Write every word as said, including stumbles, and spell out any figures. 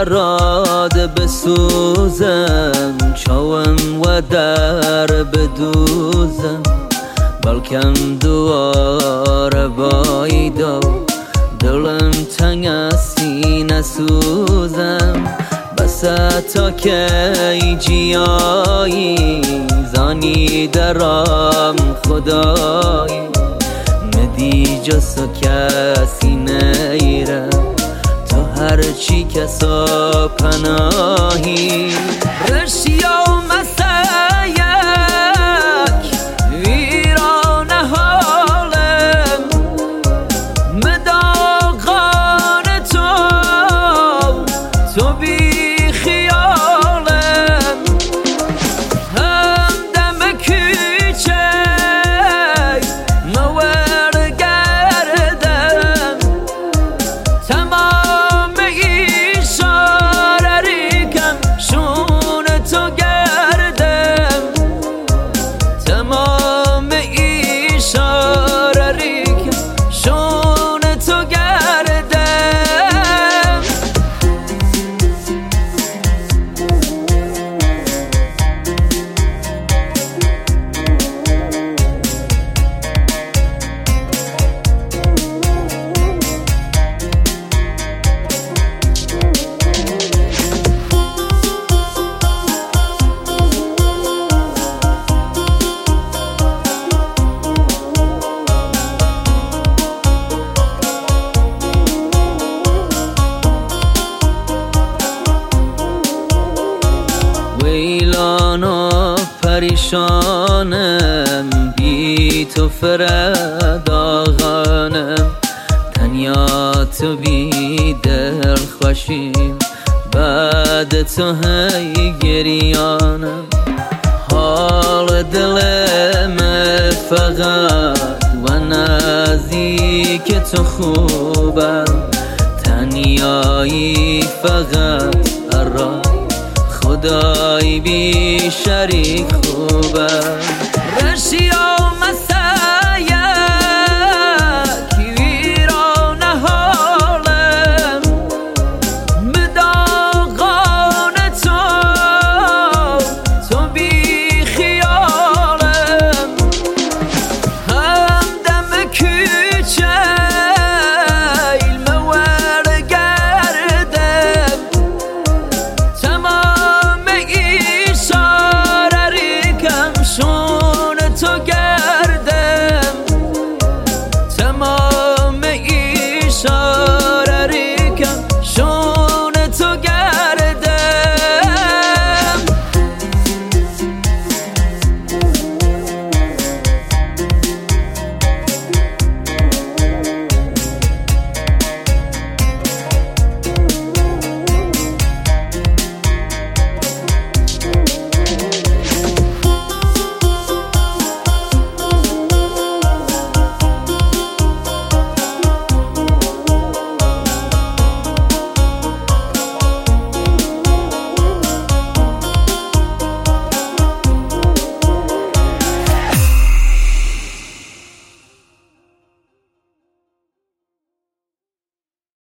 برات بسوزم، چاوم و در بدوزم، بلکم دوار بایدا دلم تنگ استی نسوزم. بس تا که جیایی زانی درام خدایی، مدی جسو کسی نیره تو هرچی کسا پناهی. رشیا مسیک ویران حالم، مداغان تو تو بی خیالم. هم دم کوچه نور گردم، تمام ایشاره ریکم شون تو گردم، تمام ایشاره ریکم شون تو گردم. ویلان و پریشانم، بی تو فرداغانم، تنیا تو بی دل خوشیم، بعد تو هی گریانم. حال دلم فقط و نزدیک تو خوبم، تنیایی فقط ارا خدای بی شریک خوبه.